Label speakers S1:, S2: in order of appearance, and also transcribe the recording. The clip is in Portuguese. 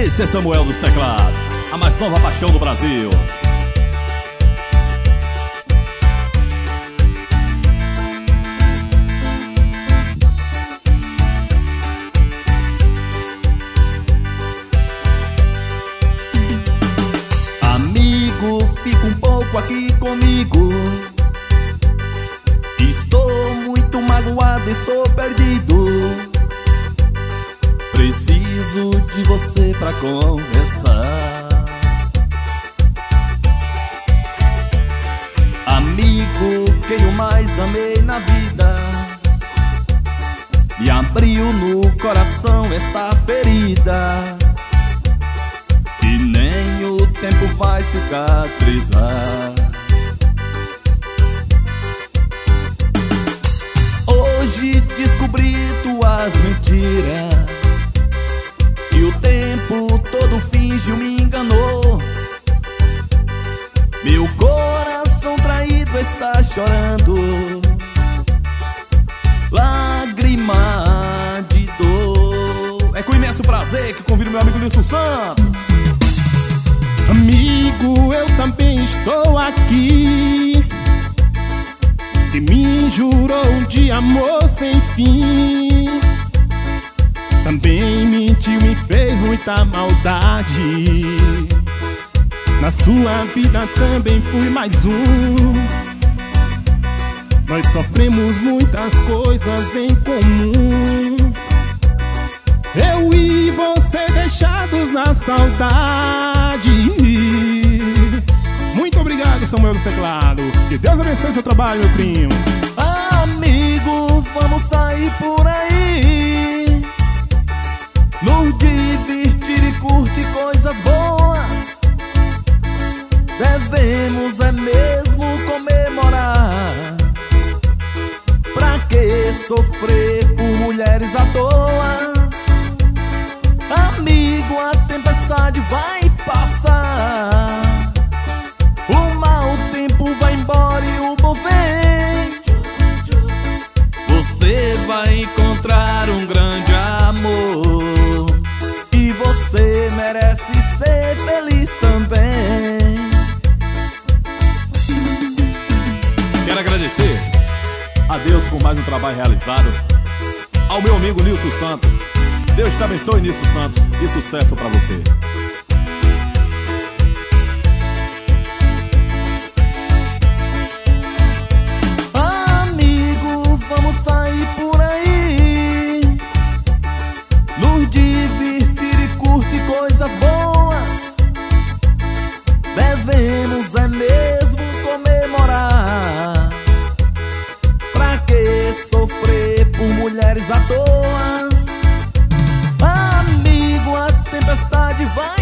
S1: Esse é Samuel dos teclados, a mais nova paixão do Brasil.
S2: Amigo, fica um pouco aqui comigo. Estou muito magoado, estou perdido. Preciso de você pra conversar. Amigo, quem eu mais amei na vida, me abriu no coração esta ferida, que nem o tempo vai cicatrizar. Hoje descobri tuas mentiras, e o tempo todo fingiu, me enganou. Meu coração traído está chorando, lágrima de dor.
S1: É com imenso prazer que convido meu amigo Nilson Santos.
S3: Amigo, eu também estou aqui, que me jurou de amor sem fim. Também mentiu e fez muita maldade. Na sua vida também fui mais um. Nós sofremos muitas coisas em comum. Eu e você deixados na saudade. Muito obrigado, Samuel dos teclados. Que Deus abençoe seu trabalho, meu primo.
S2: Amigo, vamos sair por aí, nos divertir e curtir coisas boas. Devemos é mesmo comemorar. Pra que sofrer por mulheres à toa? Amigo, a tempestade vai passar, o mau tempo vai embora e o bom vem. Você vai encontrar um grande amor, e você merece ser feliz também.
S1: Quero agradecer a Deus por mais um trabalho realizado, ao meu amigo Nilson Santos. Deus te abençoe, Nilson Santos, e sucesso pra você.
S2: Amigo, vamos sair por aí, nos divertir e curtir coisas boas. Devemos é mesmo comemorar. Pra que sofrer por mulheres à toa? Amigo, a tempestade vai